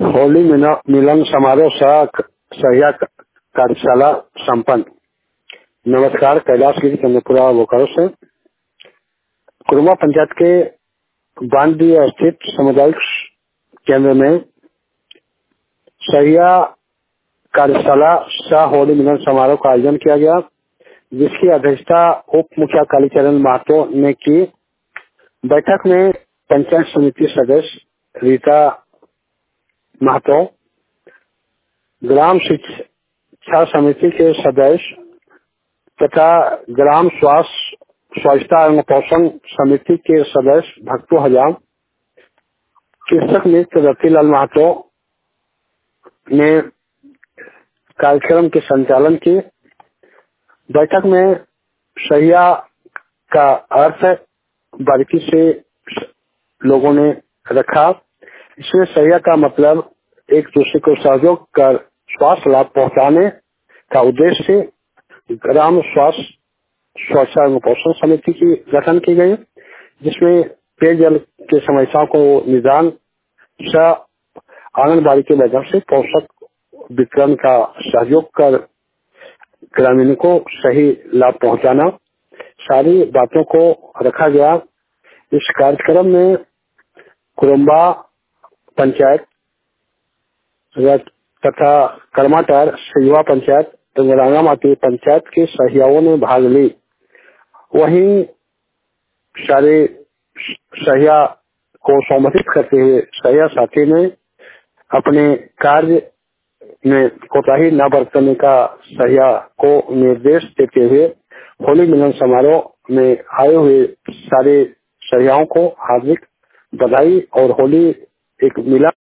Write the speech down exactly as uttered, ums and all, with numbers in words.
होली मिला- मिलन समारोह सह सहिया कार्यशाला संपन्न। नमस्कार, कैलाशगिरी चंद्रपुरा बोकारो से। कुरुमा पंचायत के बानडीह स्थित सामुदायिक केंद्र में सहिया कार्यशाला सह होली मिलन समारोह का आयोजन किया गया, जिसकी अध्यक्षता उप मुखिया कालीचरण महतो ने की। बैठक में पंचायत समिति सदस्य रीता महतो, ग्राम शिक्षा समिति के सदस्य तथा ग्राम स्वास्थ्य स्वच्छता एवं पोषण समिति के सदस्य भक्तू हजाम, कृषक मित्र रतिलाल महतो ने कार्यक्रम के संचालन की। बैठक में सहिया का अर्थ बारीकी से लोगों ने रखा। इसमें सहिया का मतलब एक दूसरे को सहयोग कर स्वास्थ्य लाभ पहुंचाने का उद्देश्य से ग्राम स्वास्थ्य स्वच्छता एवं पोषण समिति की गठन की गई, जिसमें पेयजल की समस्याओं को निदान सह आंगनबाड़ी के माध्यम से पोषक वितरण का सहयोग कर ग्रामीणों को सही लाभ पहुंचाना, सारी बातों को रखा गया। इस कार्यक्रम में कुरुम्बा पंचायत तथा करमाटार युवा पंचायत एवं रांगामाटी पंचायत के सहियाओं ने भाग ली। वहीं सारे सहिया को सम्मानित करते हुए सहिया साथी ने अपने कार्य में कोताही न बरतने का सहिया को निर्देश देते हुए होली मिलन समारोह में आए हुए सारे सहियाओं को हार्दिक बधाई और होली एक मिलन